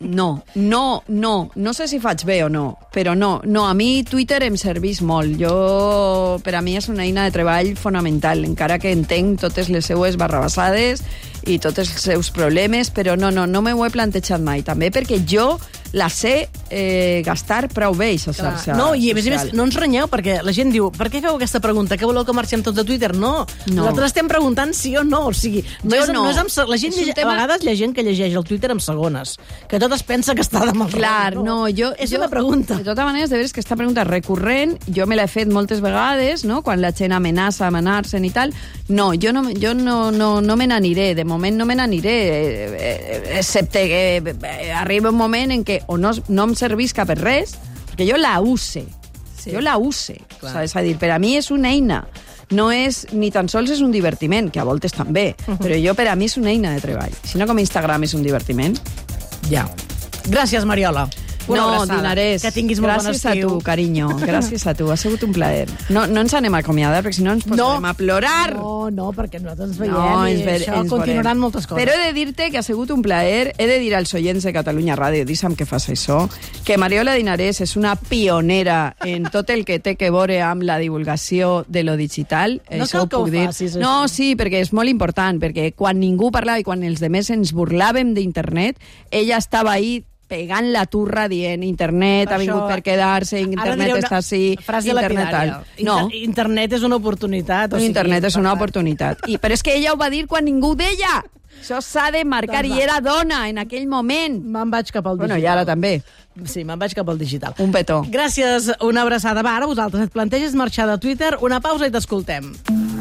No, no, no. No sé si faig bé o no, però no. No, a mi Twitter em serveix molt. Jo, per a mi és una eina de treball fonamental, encara que entenc totes les seues barrabassades i tots els seus problemes, però no, no, no m'ho he plantejat mai. També perquè jo la sé eh, gastar prou bé, aquesta xarxa No, i a més a social. més, no ens renyeu, perquè la gent diu, per què feu aquesta pregunta? Que voleu que marxem tots de Twitter? No, No. nosaltres estem preguntant sí o no, o sigui, no Jo és, no. no és amb, se- la gent, És un llege, tema- a vegades hi ha gent que llegeix el Twitter en segones, que tot es pensa que està de mal Clar, rotllo. no, jo... És jo, una pregunta. De tota manera, de veres que aquesta pregunta és recurrent, jo me l'he fet moltes vegades, no?, quan la gent amenaça, amenar-se'n i tal. No, jo no, jo no, no, no me n'aniré, de moment no me n'aniré, eh, eh, excepte que eh, arriba un moment en què o no, no em servisca per res, perquè jo la use, sí. jo la use, Clar. és a dir, per a mi és una eina, no és, ni tan sols és un divertiment, que a voltes també, uh -huh. però jo per a mi és una eina de treball, si no com Instagram és un divertiment. Ja. Gràcies, Mariola. Una No, abraçada. Dinarès. Que tinguis molt bon Gràcies a estiu. tu, carinyo. Gràcies a tu. Ha sigut un plaer. No, no ens anem a acomiadar, perquè si no ens posarem No. a plorar. No, no, perquè nosaltres ens veiem No, i ens ve- això ens continuaran veurem. moltes coses. Però he de dir-te que ha sigut un plaer. He de dir als oients de Catalunya Ràdio, deixa'm que fas això, que Mariola Dinarès és una pionera en tot el que té que veure amb la divulgació de lo digital. No Això cal que ho ho puc dir. facis, No, això. sí, perquè és molt important, perquè quan ningú parlava i quan els demés ens burlàvem d'internet, ella estava ahí pegant la turra dient internet Per ha vingut això- per quedar-se, Ara internet diré una està així, frase internet tal. lapidària. No, Inter- Internet és una oportunitat. O sigui, internet és per una tant. oportunitat. I, però és que ella ho va dir quan ningú ho deia. Això s'ha de marcar, Doncs i va. era dona en aquell moment. Me'n vaig cap al digital. Bueno, i ara també. Sí, me'n vaig cap al digital. Un petó. Gràcies, una abraçada. Va, ara vosaltres et planteges marxar de Twitter, una pausa i t'escoltem.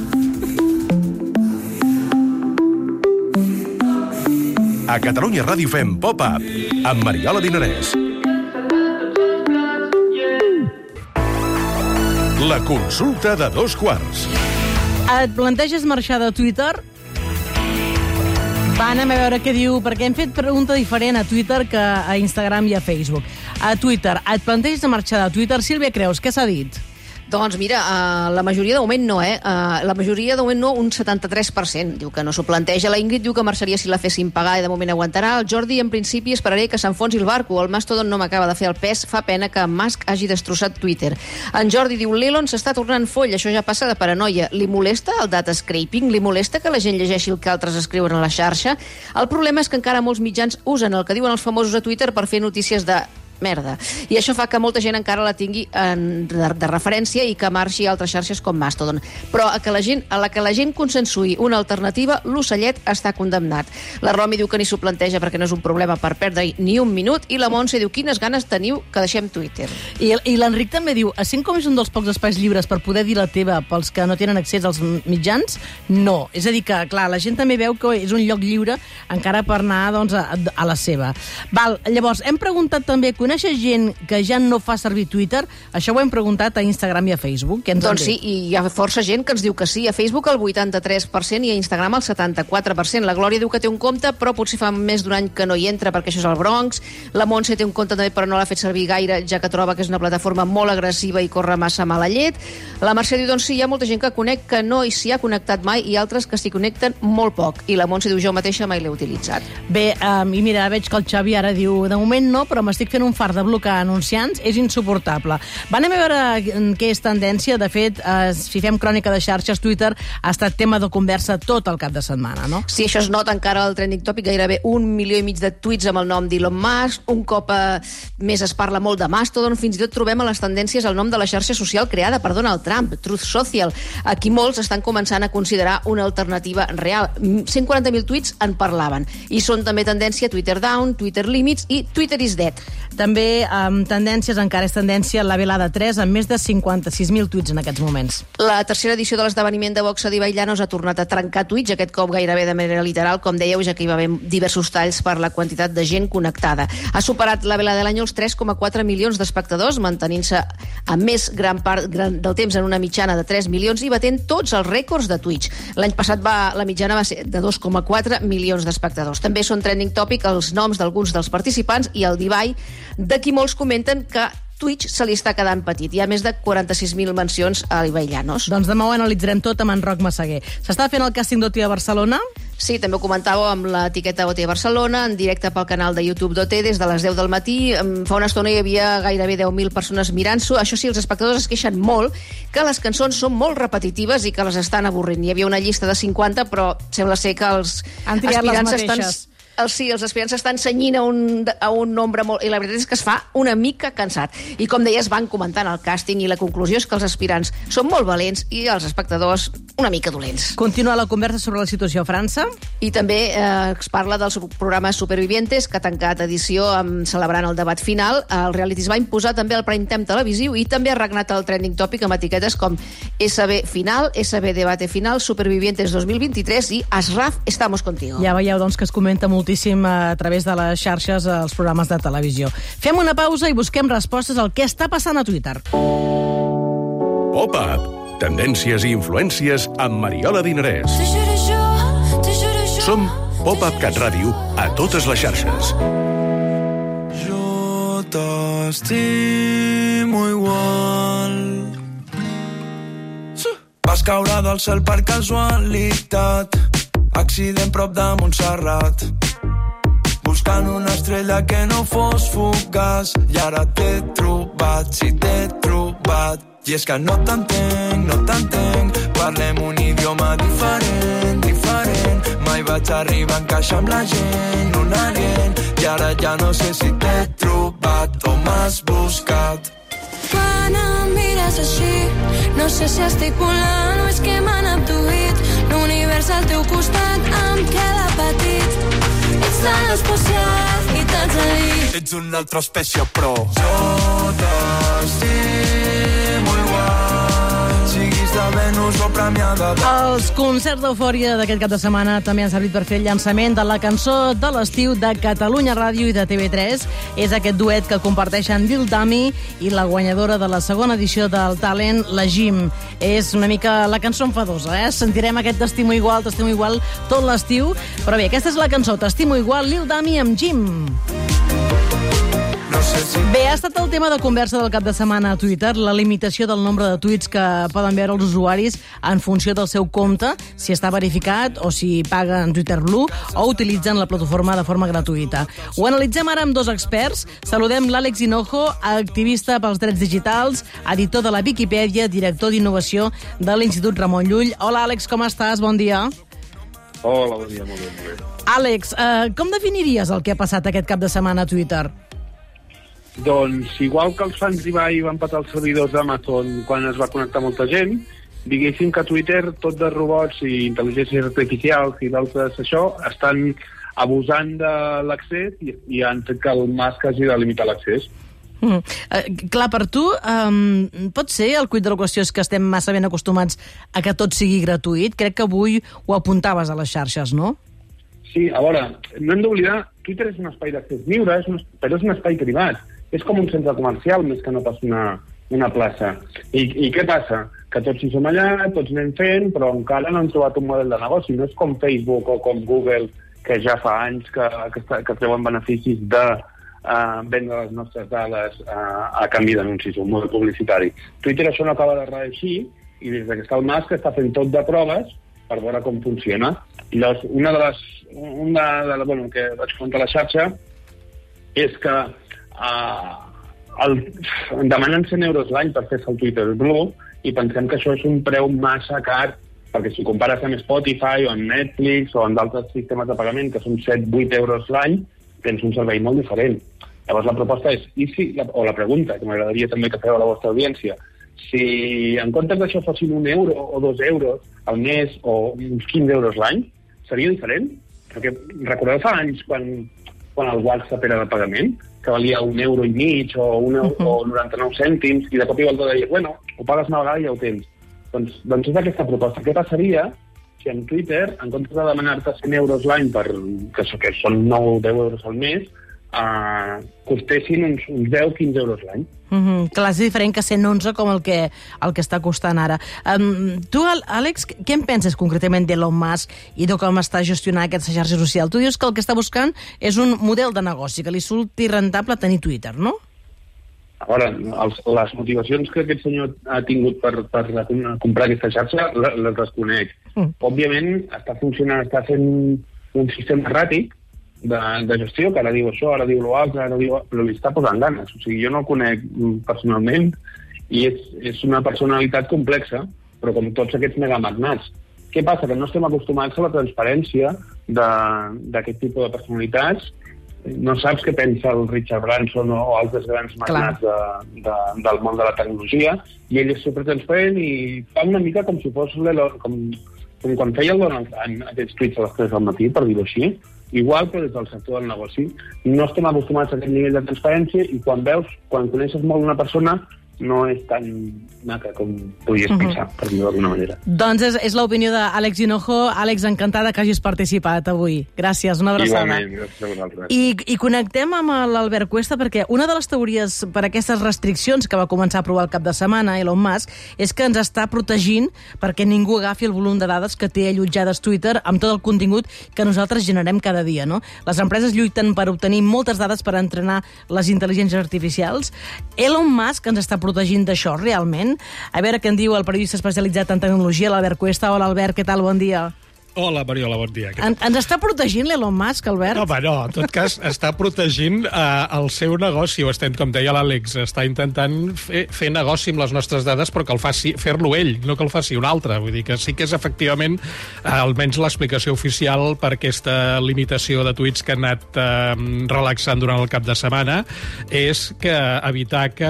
A Catalunya Ràdio fem Pop-Up amb Mariola Dinarès. La consulta de dos quarts. Et planteges marxar de Twitter? Va, anem a veure què diu, perquè hem fet pregunta diferent a Twitter que a Instagram i a Facebook. A Twitter, et planteges marxar de Twitter? Sílvia Creus, què s'ha dit? Doncs mira, uh, la majoria de moment no, eh? Uh, la majoria de moment no, un setanta-tres per cent. Diu que no s'ho planteja. La Ingrid diu que marxaria si la fessin pagar i de moment aguantarà. El Jordi, en principi, esperaré que s'enfonsi el barco. El Mastodon no m'acaba de fer el pes. Fa pena que Musk hagi destrossat Twitter. En Jordi diu, l'Elon s'està tornant foll. Això ja passa de paranoia. Li molesta el data scraping? Li molesta que la gent llegeixi el que altres escriuen a la xarxa? El problema és que encara molts mitjans usen el que diuen els famosos a Twitter per fer notícies de merda. I això fa que molta gent encara la tingui en, de, de referència i que marxi a altres xarxes com Mastodon. Però a, que la gent, a la que la gent consensui una alternativa, l'ocellet està condemnat. La Romi diu que ni s'ho planteja perquè no és un problema per perdre ni un minut, i la Montse diu, quines ganes teniu que deixem Twitter. I, i l'Enric també diu, essent com és un dels pocs espais lliures per poder dir la teva pels que no tenen accés als mitjans, no. És a dir que, clar, la gent també veu que és un lloc lliure encara per anar doncs, a, a la seva. Val, llavors, hem preguntat també, coneixes gent que ja no fa servir Twitter? Això ho hem preguntat a Instagram i a Facebook. Què ens han Doncs sí, dit? i hi ha força gent que ens diu que sí. A Facebook el vuitanta-tres per cent i a Instagram el setanta-quatre per cent. La Glòria diu que té un compte, però potser fa més d'un any que no hi entra perquè això és el Bronx. La Montse té un compte també, però no l'ha fet servir gaire, ja que troba que és una plataforma molt agressiva i corre massa mala llet. La Mercè diu, doncs sí, hi ha molta gent que conec que no s'hi ha connectat mai i altres que s'hi connecten molt poc. I la Montse diu, jo mateixa mai l'he utilitzat. Bé, um, i mira, veig que el Xavi ara diu, de moment no, però m'estic fent un fart de blocar anunciants, és insuportable. Va, anem a veure què és tendència. De fet, eh, si fem crònica de xarxes, Twitter ha estat tema de conversa tot el cap de setmana, no? Sí, això es nota encara al trending topic, gairebé un milió i mig de tuits amb el nom d'Elon Musk, un cop eh, més es parla molt de Mastodon, fins i tot trobem a les tendències el nom de la xarxa social creada per Donald Trump, Truth Social. Aquí molts estan començant a considerar una alternativa real. cent quaranta mil tuits en parlaven. I són també tendència Twitter Down, Twitter Limits i Twitter is Dead. També amb tendències, encara és tendència la velada tres, amb més de cinquanta-sis mil tuits en aquests moments. La tercera edició de l'esdeveniment de boxa d'Ibai Llanos ha tornat a trencar tuits, aquest cop gairebé de manera literal, com dèieu, ja que hi va haver diversos talls per la quantitat de gent connectada. Ha superat la velada de l'any els tres coma quatre milions d'espectadors, mantenint-se a més gran part gran del temps en una mitjana de tres milions i batent tots els rècords de Twitch. L'any passat va, la mitjana va ser de dos coma quatre milions d'espectadors. També són trending topic els noms d'alguns dels participants i el d'Ibai, de qui molts comenten que Twitch se li està quedant petit. Hi ha més de quaranta-sis mil mencions a Ibai Llanos. Doncs demà ho analitzarem tot amb en Roc Massaguer. S'està fent el càsting d'O T a Barcelona? Sí, també ho comentàveu amb l'etiqueta O T Barcelona, en directe pel canal de YouTube d'O T des de les deu del matí. Fa una estona hi havia gairebé deu mil persones mirant-s'ho. Això sí, els espectadors es queixen molt que les cançons són molt repetitives i que les estan avorrint. Hi havia una llista de cinquanta, però sembla ser que els Han triat les aspirants estan... mateixes. Els, sí, els aspirants s'estan cenyint a un, a un nombre molt... I la veritat és que es fa una mica cansat. I com deies, van comentant el càsting i la conclusió és que els aspirants són molt valents i els espectadors una mica dolents. Continua la conversa sobre la situació a França. I també eh, es parla del programa Supervivientes, que ha tancat edició amb, celebrant el debat final. El reality es va imposar també al prime time televisiu i també ha regnat el trending topic amb etiquetes com S B Final, S B Debate Final, Supervivientes dos mil vint-i-tres i Ashraf, estamos contigo. Ja veieu, doncs, que es comenta moltíssim a través de les xarxes als programes de televisió. Fem una pausa i busquem respostes al que està passant a Twitter. Pop-up. Tendències i influències amb Mariola Dinarès. Som Pop-up Cat Ràdio a totes les xarxes. Jo t'estimo igual. Vas caure del cel per casualitat, accident prop de Montserrat, buscant una estrella que no fos fugaç, i ara t'he trobat, sí t'he trobat. I és que no t'entenc, no t'entenc, parlem un idioma diferent, diferent. Mai vaig arribar a encaixar amb la gent, un alien, i ara ja no sé si t'he trobat o m'has buscat. Quan em mires així, no sé si estic volant o és que m'han abduït. L'univers al teu costat em queda petit. Ets tan especial i tan salit. Ets una altra espècie, però jo t'estimo igual, siguis de Venus o premiada de... Els concerts d'eufòria d'aquest cap de setmana també han servit per fer el llançament de la cançó de l'estiu de Catalunya Ràdio i de T V tres. És aquest duet que comparteixen Lil Dami i la guanyadora de la segona edició del Talent, la Jim. És una mica la cançó enfadosa, eh? Sentirem aquest T'estimo igual, t'estimo igual tot l'estiu. Però bé, aquesta és la cançó, T'estimo igual, Lil Dami amb Jim. Bé, ha estat el tema de conversa del cap de setmana a Twitter, la limitació del nombre de tuits que poden veure els usuaris en funció del seu compte, si està verificat o si paguen Twitter Blue o utilitzen la plataforma de forma gratuïta. Ho analitzem ara amb dos experts. Saludem l'Àlex Hinojo, activista pels drets digitals, editor de la Viquipèdia, director d'innovació de l'Institut Ramon Llull. Hola, Àlex, com estàs? Bon dia. Hola, bon dia, molt bé, molt bé. Àlex, eh, com definiries el que ha passat aquest cap de setmana a Twitter? Doncs, igual que els fans d'Ibai van patar els servidors d'Amazon quan es va connectar molta gent, diguéssim que Twitter, tot de robots i intel·ligències artificials i d'altres això, estan abusant de l'accés i, i han fet que el Musk hagi de limitar l'accés. Mm. Eh, clar, per tu, um, pot ser el cuit de la qüestió és que estem massa ben acostumats a que tot sigui gratuït? Crec que avui ho apuntaves a les xarxes, no? Sí, a veure, no hem d'oblidar, Twitter és un espai d'accés lliure, és un, però és un espai privat. És com un centre comercial més que no pas una, una plaça. I, I què passa? Que tots hi som allà, tots anem fent, però encara no hem trobat un model de negoci. No és com Facebook o com Google, que ja fa anys que, que, que treuen beneficis de uh, vendre les nostres dades uh, a canvi d'anuncis, un model publicitari. Twitter això no acaba de reeixir i des que està el Musk està fent tot de proves per veure com funciona. I llavors, una de les... Una de les bueno, que vaig comentar a la xarxa és que Uh, el, demanen cent euros l'any per fer-se el Twitter Blue i pensem que això és un preu massa car, perquè si compares amb Spotify o amb Netflix o amb d'altres sistemes de pagament que són set vuit euros l'any, tens un servei molt diferent. Llavors la proposta és, i si, la, o la pregunta, que m'agradaria també que feu a la vostra audiència, si en comptes d'això fossin un euro o dos euros al mes o uns quinze euros l'any, seria diferent? Perquè recordeu fa anys quan, quan el WhatsApp era de pagament, que valia un euro i mig o, una, uh -huh. o noranta-nou cèntims, i de cop i volta deia, bueno, ho pagues una vegada i ja ho tens. Doncs, doncs és aquesta proposta. Què passaria si en Twitter, en comptes de demanar-te cent euros l'any, per, que, que són nou o deu euros al mes, uh, costessin uns, uns deu quinze euros l'any? Mm -hmm. Clar, és diferent que cent onze com el que, el que està costant ara. Um, tu, Àlex, què en penses concretament d'Elon Musk i de com està gestionant aquesta xarxa social? Tu dius que el que està buscant és un model de negoci, que li surti rentable tenir Twitter, no? a veure, els, les motivacions que aquest senyor ha tingut per, per comprar aquesta xarxa les, les desconec. Mm. Òbviament, està funcionant, està fent un sistema erràtic de, de gestió, que ara diu això, ara diu l'altre, ara diu... però li està posant ganes. O sigui, jo no el conec personalment i és, és una personalitat complexa, però com tots aquests megamagnats. Què passa? Que no estem acostumats a la transparència d'aquest tipus de personalitats. No saps què pensa el Richard Branson o altres grans magnats de, de, del món de la tecnologia, i ell és supertransparent i fa una mica com si fos l'Elon, com, com quan feia el Donald Trump aquests tuits a les tres del matí, per dir-ho així, igual però des del sector del negoci. No estem acostumats a aquest nivell de transparència i quan veus, quan coneixes molt una persona, no és tan maca com podies pensar, uh-huh. per dir-ho d'alguna manera. Doncs és, és l'opinió d'Àlex Hinojo. Àlex, encantada que hagis participat avui. Gràcies, una abraçada. Igualment, gràcies a vosaltres. I, I connectem amb l'Albert Cuesta, perquè una de les teories per aquestes restriccions que va començar a provar el cap de setmana Elon Musk és que ens està protegint perquè ningú agafi el volum de dades que té allotjades Twitter amb tot el contingut que nosaltres generem cada dia, no? Les empreses lluiten per obtenir moltes dades per entrenar les intel·ligències artificials. Elon Musk ens està protegint d'això, realment? A veure què en diu el periodista especialitzat en tecnologia, l'Albert Cuesta. Hola, Albert, què tal? Bon dia. Hola, Mariola, bon dia. En, ens està protegint l'Elon Musk, Albert? No, home, no, en tot cas, està protegint eh, el seu negoci, o estem, com deia l'Àlex, està intentant fer, fer negoci amb les nostres dades, però que el faci, fer-lo ell, no que el faci un altre. Vull dir que sí que és efectivament, eh, almenys l'explicació oficial per aquesta limitació de tuits que han anat eh, relaxant durant el cap de setmana, és que evitar que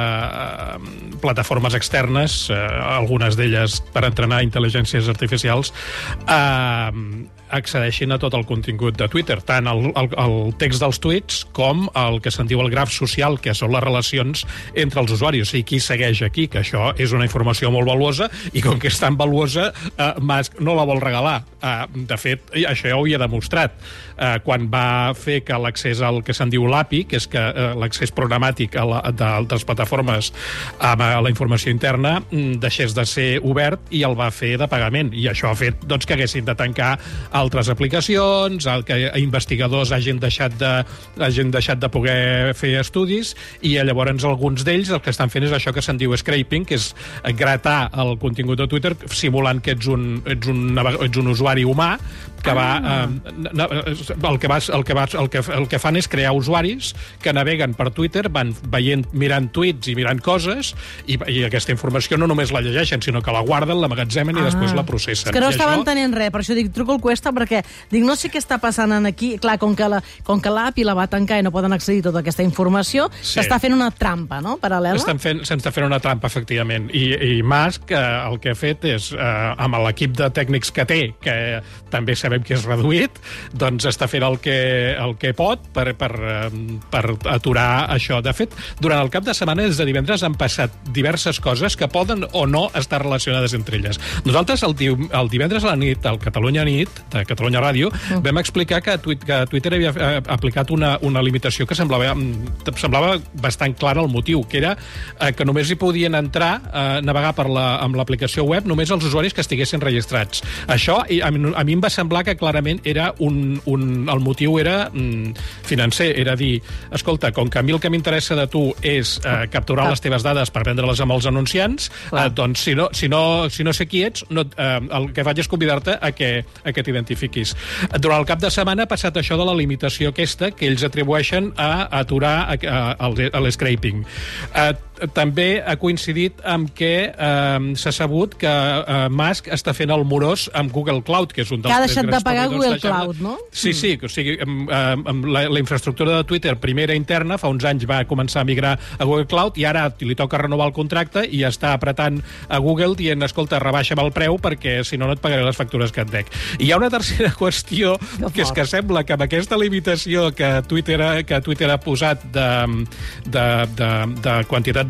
eh, plataformes externes, eh, algunes d'elles per entrenar intel·ligències artificials, eh, accedeixin a tot el contingut de Twitter, tant el, el, el text dels tuits com el que se'n diu el graf social, que són les relacions entre els usuaris. O sigui, qui segueix aquí, que això és una informació molt valuosa, i com que és tan valuosa, eh, Musk no la vol regalar. Eh, de fet, això ja ho havia demostrat. Eh, quan va fer que l'accés al que se'n diu l'A P I, que és que eh, l'accés programàtic a la, de altres plataformes a, a la informació interna deixés de ser obert i el va fer de pagament. I això ha fet doncs, que haguessin de tancar altres aplicacions, que investigadors hagin deixat de, hagin deixat de poder fer estudis, i llavors alguns d'ells el que estan fent és això que se'n diu scraping, que és gratar el contingut de Twitter simulant que ets un, ets un, ets un usuari humà que va, ah. eh, el, que va, el, que va, el, que, el que fan és crear usuaris que naveguen per Twitter, van veient, mirant tuits i mirant coses, i, i aquesta informació no només la llegeixen, sinó que la guarden, l'emmagatzemen ah. i després la processen. És que no I estava això... entenent res, per això dic, truco al Cuesta, perquè dic, no sé què està passant aquí. Clar, com que la, com que l'A P I la va tancar i no poden accedir a tota aquesta informació, s'està sí. fent una trampa, no?, paral·lela. Estan fent, s'està fent una trampa, efectivament. I, i Musk eh, el que ha fet és, eh, amb l'equip de tècnics que té, que també sabem que és reduït, doncs està fent el que, el que pot per, per, per aturar això. De fet, durant el cap de setmana, des de divendres, han passat diverses coses que poden o no estar relacionades entre elles. Nosaltres, el, el divendres a la nit, al Catalunya Nit, de Catalunya Ràdio, mm. vam explicar que, que Twitter havia eh, aplicat una, una limitació que semblava, semblava bastant clara el motiu, que era eh, que només hi podien entrar, eh, navegar per la, amb l'aplicació web, només els usuaris que estiguessin registrats. Això, a mi, a mi em va semblar que clarament era un, un, el motiu era mm, financer, era dir, escolta, com que a mi el que m'interessa de tu és eh, capturar les teves dades per vendre-les amb els anunciants, eh, doncs si no, si, no, si no sé qui ets, no, eh, el que faig és convidar-te a que, a que t'identifiquis. Durant el cap de setmana ha passat això de la limitació aquesta que ells atribueixen a aturar l'escraping. Eh, també ha coincidit amb que eh, s'ha sabut que eh, Musk està fent el morós amb Google Cloud, que és un dels... Que ha deixat de pagar Google Cloud, no? Sí, sí, o sigui, amb, amb la, la infraestructura de Twitter primera interna, fa uns anys va començar a migrar a Google Cloud i ara li toca renovar el contracte i està apretant a Google dient, escolta, rebaixa'm el preu perquè si no no et pagaré les factures que et dec. I hi ha una tercera qüestió, que és que sembla que amb aquesta limitació que Twitter ha, que Twitter ha posat de, de, de, de quantitat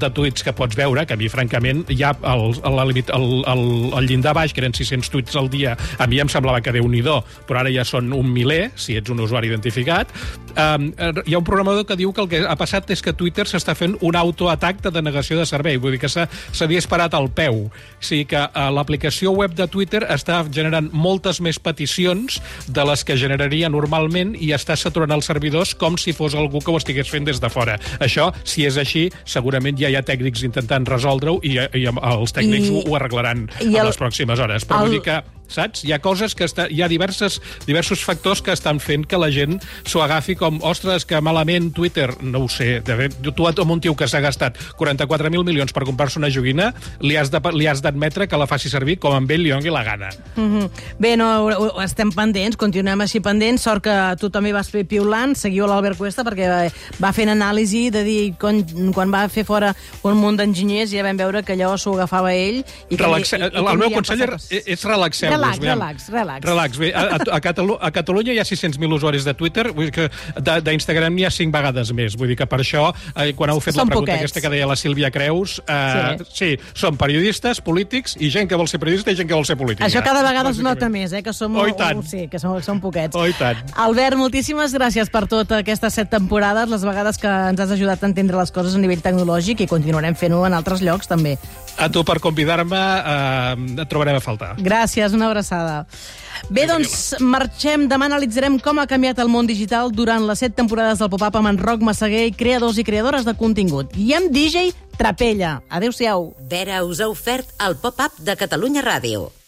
de tuits que pots veure, que a mi, francament, ja el, el, el, el, el llindar baix, que eren sis-cents tuits al dia, a mi em semblava que Déu-n'hi-do, però ara ja són un miler, si ets un usuari identificat. Um, hi ha un programador que diu que el que ha passat és que Twitter s'està fent un autoatac de denegació de servei, vull dir que s'ha disparat al peu. O sigui que uh, l'aplicació web de Twitter està generant moltes més peticions de les que generaria normalment i està saturant els servidors com si fos algú que ho estigués fent des de fora. Això, si és així, segurament ja hi ha tècnics intentant resoldre-ho i, i els tècnics I, ho, ho arreglaran en el, les pròximes hores. Però el, vull dir que saps? Hi ha coses que està, hi ha diverses, diversos factors que estan fent que la gent s'ho agafi com, ostres, que malament Twitter, no ho sé, de fet, tu amb un tio que s'ha gastat quaranta-quatre mil milions per comprar-se una joguina, li has d'admetre que la faci servir com amb ell li doni la gana. Mm-hmm. Bé, no, estem pendents, continuem així pendents, sort que tu també vas fer piulant, seguiu l'Albert Cuesta perquè va, va fent anàlisi de dir, quan, quan va fer fora un munt d'enginyers ja vam veure que allò s'ho agafava ell. I que Relaxa, i, i el meu consell és, és relaxeu. Relax, relax, relax. Relax. Bé, a, a, Catalu a Catalunya hi ha sis-cents mil usuaris de Twitter, vull dir que d'Instagram n'hi ha cinc vegades més. Vull dir que per això, eh, quan heu fet Són la pregunta poquets. aquesta que deia la Sílvia Creus, eh, sí. sí, són periodistes, polítics, i gent que vol ser periodista i gent que vol ser política. Això cada vegada es nota més, eh, que som, oh, tant. sí, que som, som poquets. Oh, tant. Albert, moltíssimes gràcies per totes aquestes set temporades, les vegades que ens has ajudat a entendre les coses a nivell tecnològic i continuarem fent-ho en altres llocs, també. A tu per convidar-me, eh, et trobarem a faltar. Gràcies, una abraçada. Bé, doncs, marxem. Demà analitzarem com ha canviat el món digital durant les set temporades del Pop-Up amb en Roc Massaguer i creadors i creadores de contingut. I amb D J Trapella. Adéu-siau. Vera us ha ofert el Pop-Up de Catalunya Ràdio.